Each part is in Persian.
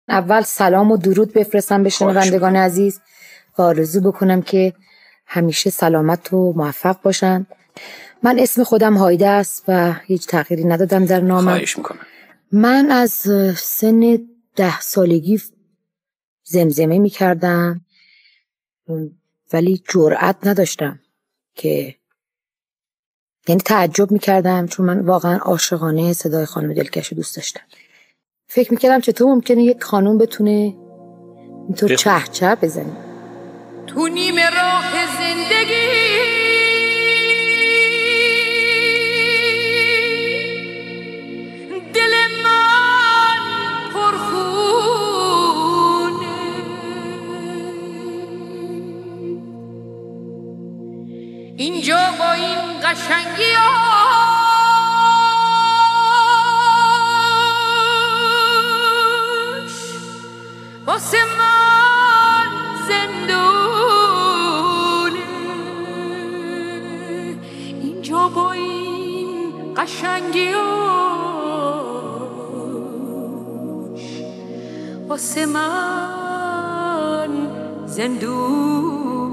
اول سلام و درود بفرستم به شنوندگان عزیز و آرزو بکنم که همیشه سلامت و موفق باشن. من اسم خودم هایده است و هیچ تغییری ندادم در نامم. خواهش میکنم. من از سن 10 سالگی زمزمه میکردم ولی جرأت نداشتم که یعنی تعجب میکردم، چون من واقعا عاشقانه صدای خانم دلکش دوست داشتم. فکر میکردم چطور ممکنه یک خانم بتونه اینطور چهچه بزنه. تو نیمه راه زندگی دل من پرخونه، اینجا با این قشنگی واسه من زندونه، اینجا با این قشنگیاش واسه من زندونه.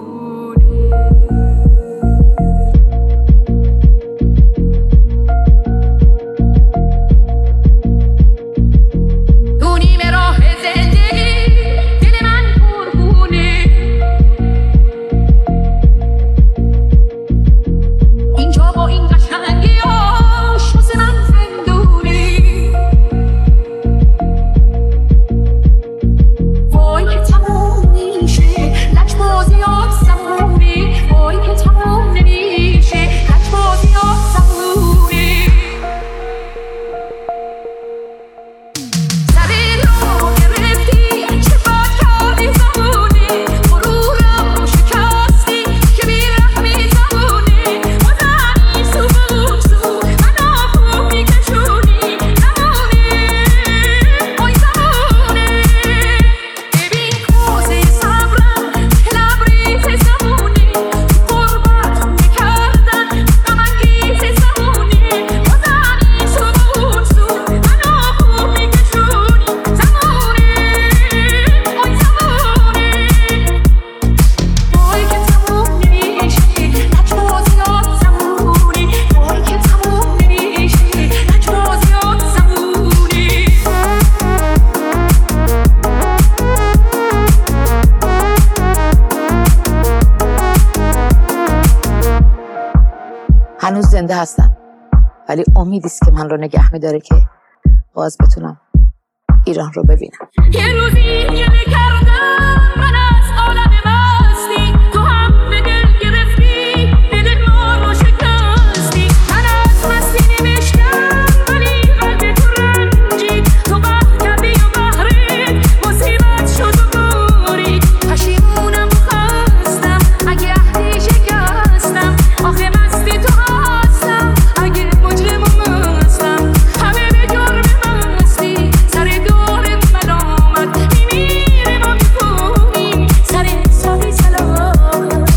هنوز زنده هستم ولی امیدیست که من رو نگه می‌داره که باز بتونم ایران رو ببینم. یه روزی گله کردم من از عالم مستی، تو هم به دل گرفتی دل ما رو شکستی. من از مستی نوشتم ولی قلب تو رنجید، تو قهر کردی و قهرت مصیبت شد و برید. پشیمونم و خستم اگه عهدی شکستم، آخه مستی تو هستم اگه مجرم و مستم. همه به جرم مستی سر دور ملامت میمیرم و میخونیم سر حسابی سلامت.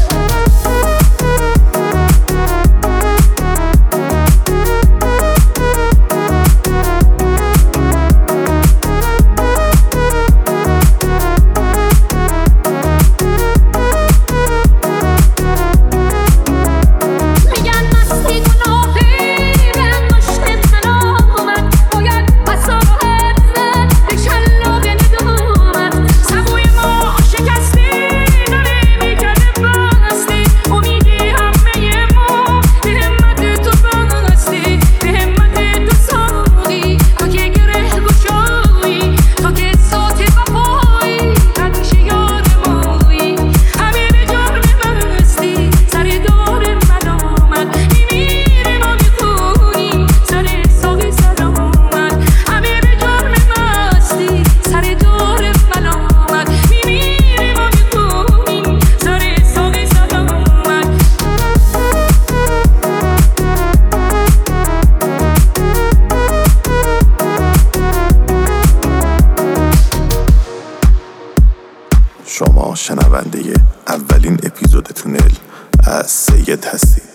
میگن مستی گناهه به انگشت من آمد، باید حساب و حرزت به شلاق ندامت. سبوی ما شکستی داره میکنه بستی، امیدی همه ما به همت تو بستی، به همت تو ساقی، تو که گره گشایی، تو که ذات وفایی، همیشه یار مایی. همه به جرم مستی سر دور ملامت میمیریم و میخونیم سر ساقی سلامت. همه به جرم مستی سر دور ملامت میمیریم و میخونیم سر ساقی سلامت. شما شنونده اولین اپیزود تونل از سید هستید.